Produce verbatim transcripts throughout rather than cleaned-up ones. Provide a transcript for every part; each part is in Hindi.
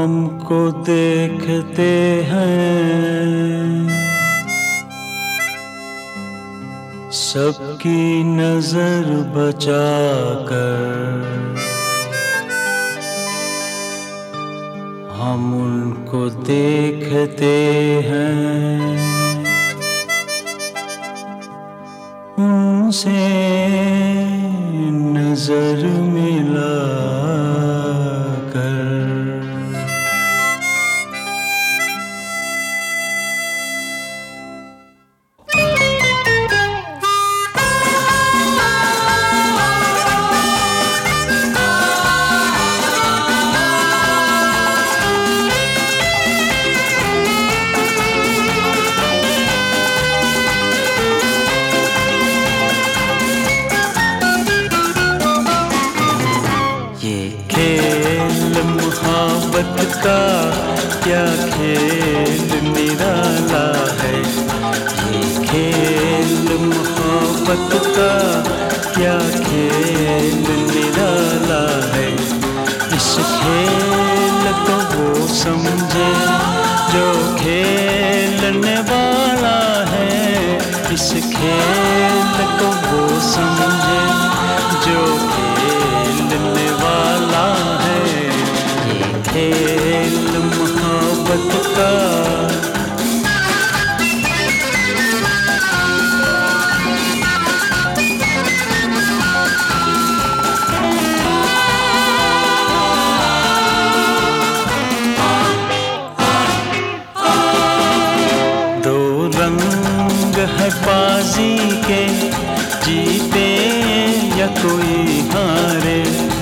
हमको देखते हैं सबकी नजर बचाकर, हम उनको देखते हैं उनसे नजर मिला कर। मोहब्बत का क्या खेल निराला है, ये खेल मोहब्बत का क्या खेल निराला है। इस खेल को वो समझे जो खेलने वाला है, इस खेल को वो समझे जो खेलने वाला है। खेल मोहब्बत का दो रंग है बाजी के, जीते या कोई हारे।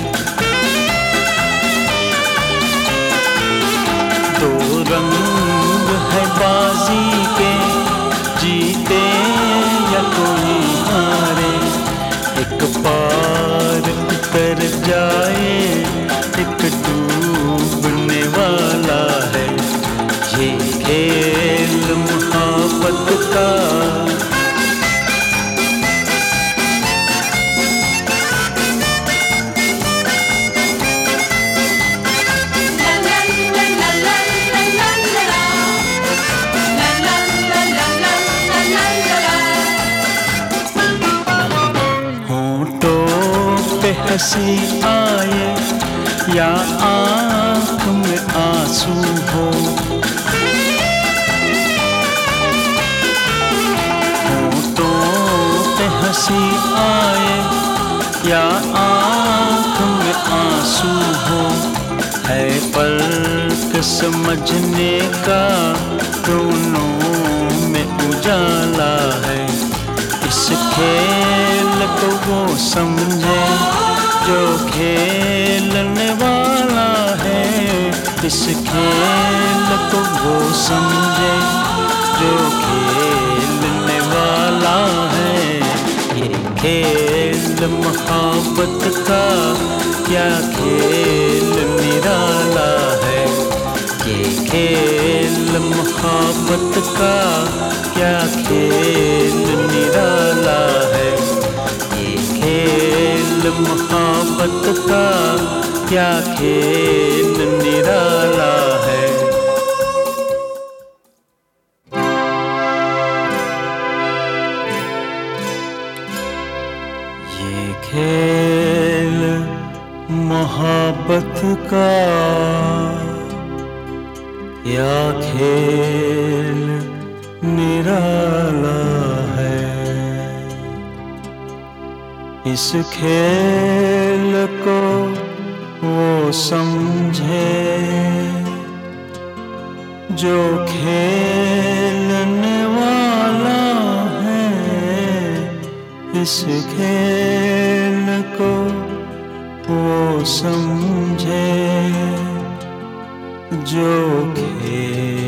रंग है बाजी के, जीते या कोई हारे। एक पार उतर जाए एक डूबने वाला है, ये खेल मोहब्बत का। हंसी आए या आँख में आंसू हो, होठों पे हंसी आए या आँख में आंसू हो। है फर्क समझने का, दोनों में उजाला है। इस खेल को वो समझे जो खेलने वाला है, इस खेल को वो समझे जो खेलने वाला है। ये खेल मोहब्बत का क्या खेल निराला है, ये खेल मोहब्बत का क्या खेल निराला है। ये खेल मोहब्बत का क्या खेल निराला है। ये खेल मोहब्बत का क्या खेल निराला है। इस खेल को वो समझे जो खेलने वाला है, इस खेल को वो समझे जो खेल